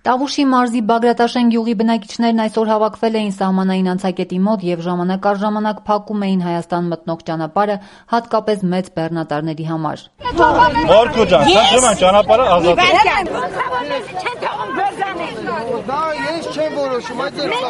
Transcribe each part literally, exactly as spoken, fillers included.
Տավուշի մարզի Բագրատաշեն գյուղի բնակիչներն այսօր հավաքվել էին սահմանային անցակետի մոտ և ժամանակ առ ժամանակ փակում էին Հայաստան մտնող ճանապարհը, հատկապես մեծ բեռնատարների համար։ Օրկու ջան, խնդրում ճանապարհը ազատ Դա ես չեմ որոշում, այդ է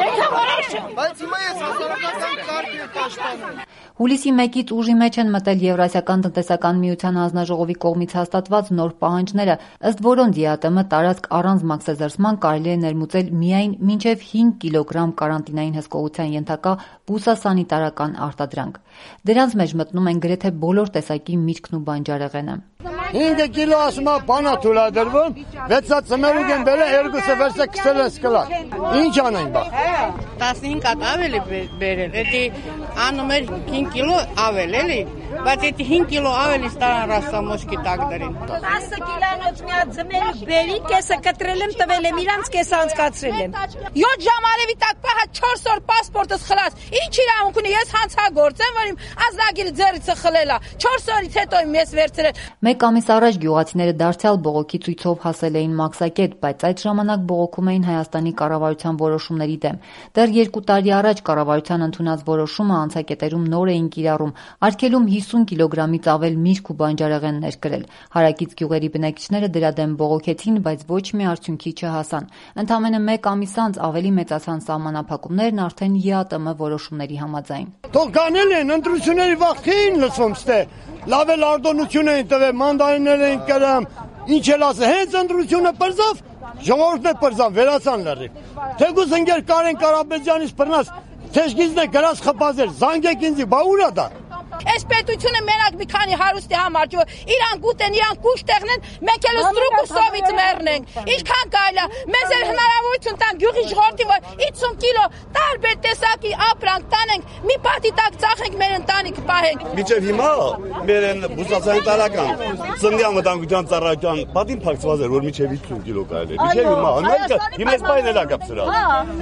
բայց հիմա ես հասարակական կարգը պաշտպանում։ Հուլիսի մեկից ուժի մեջ են մտել Եվրասիական տնտեսական միության հանձնաժողովի կողմից հաստատված նոր պահանջները, ըստ որոնց ԵԱՏՄ տարածք առանց մաքսեզրսման կարելի է ներմուծել միայն մինչև հինգ կիլոգրամ կարանտինային հսկողության ենթակա բուսասանիտարական արտադրանք։ Դրանց մեջ մտնում են գրեթե բոլոր տեսակի միրգն ու բանջարեղենը։ հինգ կիլո ասում է բանա թույլատրվում, վեցը ծմերուկ են բերել, երկուսը վերցը քսել են սկլալ։ Ինչ անենք բա։ տասնհինգ հատ ավել է բերել, էդի անում էր հինգ կիլո ավել էլի, բայց էդի հինգ կիլո ավել ստարան ռաստամոշկի տակ դրին։ տասը կիլոնոց մի հատ ձմերուկ բերի, կեսը կտրել եմ, տվել եմ իրանց, կեսը անցկացրել եմ։ յոթ ժամ արևի տակ պահա չորս օր պասպորտս խլած։ Ինչ իրավունք ունի, ես հանցագործ եմ, որ իմ ազնագիրը ձեռիցը խլել է։ չորս օրից հետո իմ ես վերցրել։ Մեկ ամիս առաջ գյուղացիները դարձյալ բողոքի ցույցով հասել էին Մաքսակետ, բայց այդ ժամանակ բողոքում էին Հայաստանի կառավարության որոշումների դեմ։ Դեռ երկու տարի առաջ կառավարության ընդունած որոշումը անցակետերում նոր էին կիրառում, արգելում հիսուն կիլոգրամից ավել միրգ ու բանջարեղեն ներկրել։ Հարակից գյուղերի բնակիչները դրա դեմ բողոքեցին, բայց ոչ մի արդյունքի չհասան։ Ընդամենը մեկ ամիս անց ավելի մեծացան սահմանափակումներն արդեն ԵԱՏՄ որոշումների համաձայն։ Թող կանել են ընտրությունների վախին լսում ստե։ Լավ էլ արտոնություն էին տվել, մանդարիներ էին կրում, ինչ էլ ասը, հենց ընտրությունը պրզավ, ժողովուրդն է պրզավ, վերացան լրիվ։ Թեկուզ ընկեր Կարեն Կարապետյանից բռնած, թեժգիզն է գրած խփազել, զանգեք ինձի, բա ուր է դա։ Այս պետությունը մենակ մի քանի հարուստի համար ջո իրան գուտեն, իրան կուշ տեղնեն, մենք էլ ստրուկ ու սովից մեռնենք։ Ինչքան կարելի է, մեզ էլ հնարավորություն տան գյուղի ժողովրդին, որ ութսուն կիլո տարբեր տեսակի ապրանք տանենք, մի պատի տակ ծախենք, մեր ընտանիքը պահենք։ Մինչև հիմա մեր են բուսասանիտարական ծննդի անվտանգության ծառայության պատին փակցված էր, որ մինչև ութսուն կիլո կարելի է։ Մինչև հիմա, անմայքը հիմա այս բանը էլ ակապ սրա։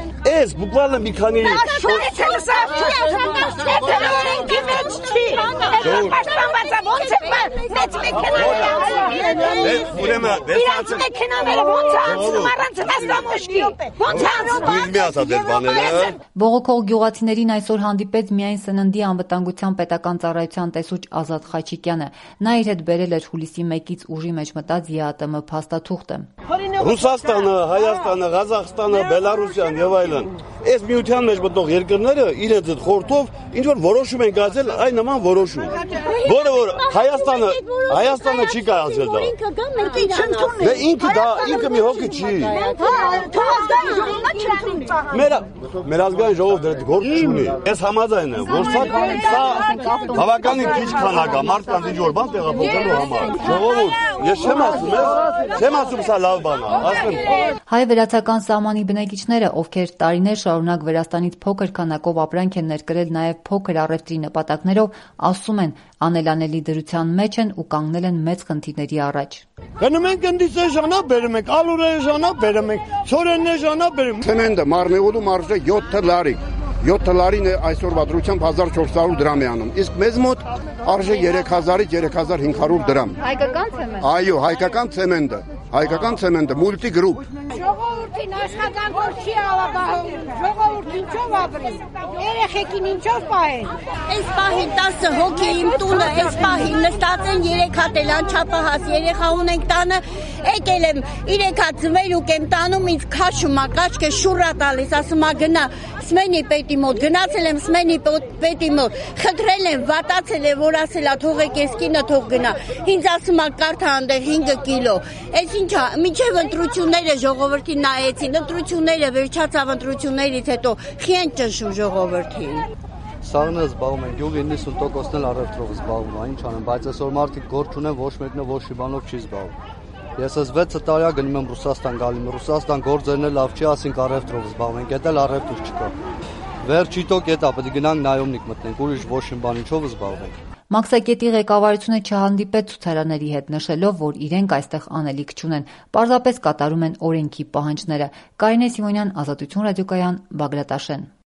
Էս բուկվալը մի քանի Պաշտպանվածա ոնց է մեծ մեքենաները ոնց է անցնում առանց ռաստամոշկի, ոնց է անցնում։ Բողոքող գյուղացիներին այսօր հանդիպեց միայն սննդի անվտանգության պետական ծառայության տեսուչ Ազատ Խաչիկյանը։ Նա իր հետ բերել էր հուլիսի մեկից ուժի մեջ մտած ԵԱՏՄ փաստաթուղթը։ Ռուսաստանը, Հայաստանը, Ղազախստանը, Բելարուսիան եւ այլն։ Այս միության մեջ մտնող երկրները իրենց այդ խորհրդով ինչ որ որոշում են կայացել, այ նման որոշում, որը որ Հայաստանը Հայաստանը չի կայացել դա։ Դե ինքը դա ինքը մի հոգի չի։ Մեր մեր ազգային ժողովուրդը դա գործ չունի։ Ես համաձայն եմ, որ սա բավականին քիչ քանակ է մարդկանց ինչ որ բան տեղափոխելու համար։ Ժողովուրդ, ես չեմ ասում, չեմ ասում սա լավ բան է, ասեմ։ Հայ-վրացական սահմանի բնակիչները, ովքեր տարիներ շարունակ Վրաստանից փոքր քանակով ապրանք են ներկրել նաև փոքր առևտրի նպատակներով, ասում են, անելանելի դրության մեջ են ու կանգնել են մեծ խնդիրների առաջ։ Գնում ենք ընդիսե ժանա բերում ենք, ալուրե ժանա բերում ենք, ցորենե ժանա բերում։ Ցեմենտը մարմեղուդու մարզը յոթ լարի։ յոթ լարին այսօրվա դրությամբ հազար չորս հարյուր դրամ է անում։ Իսկ մեզ մոտ արժե երեք հազարից երեք հազար հինգ հարյուր դրամ։ Հայկական ցեմենտ։ Այո, հայկական ցեմենտը, հայկական ցեմենտը, մուլտի գրուպ։ Ժողովրդին աշխատանքով չի ավագահում, ժողովուրդին ինչով ապրի, երեխեքին ինչով պահեն։ Այս պահին տասը հոգի իմ տունը, այս պահին նստած են երեք հատ էլ անչափահաս երեխա ունենք տանը, եկել եմ երեք հատ ձմերուկ եմ տանում, ինձ քաշում ա, կաչկե շուռա տալիս, ասում ա գնա Սմենի պետի մոտ, գնացել եմ Սմենի պետի մոտ, խնդրել եմ, վատացել է, որ ասել ա թողեք ես կինը թող գնա, ինձ ասում ա կարթա անդեղ հինգ կիլո, այս ինչա, մինչև ընտրությունները ժողովրդին նայեցին, ընտրությունները վերջացավ ընտրություններից հետո խիեն ճնշում ժողովրդին։ Սարանը զբաղվում են, գյուղի իննսուն տոկոսն էլ առևտրով զբաղվում է, ինչ անեմ, բայց այսօր մարդիկ գործ ունեն, ոչ մեկն ոչ մի բանով չի զբաղվում։ Ես այս վեցը տարի գնում եմ Ռուսաստան գալիս, Ռուսաստան գործերն էլ լավ չի, ասենք առևտրով զբաղվում ենք, դա էլ առևտուր չկա։ Վերջի տոկ էտա պետք է գնանք նայոմնիկ մտնենք, ուրիշ ոչ մի բան ինչով զբաղվենք։ Մաքսակետի ղեկավարությունը չհանդիպեց ցուցարարների հետ, նշելով, որ իրենք այստեղ անելիք չունեն, պարզապես կատարում են օրենքի պահանջները։ Կարինե Սիմոնյան, Ազատություն ռադիոկայան, Բագրատաշեն։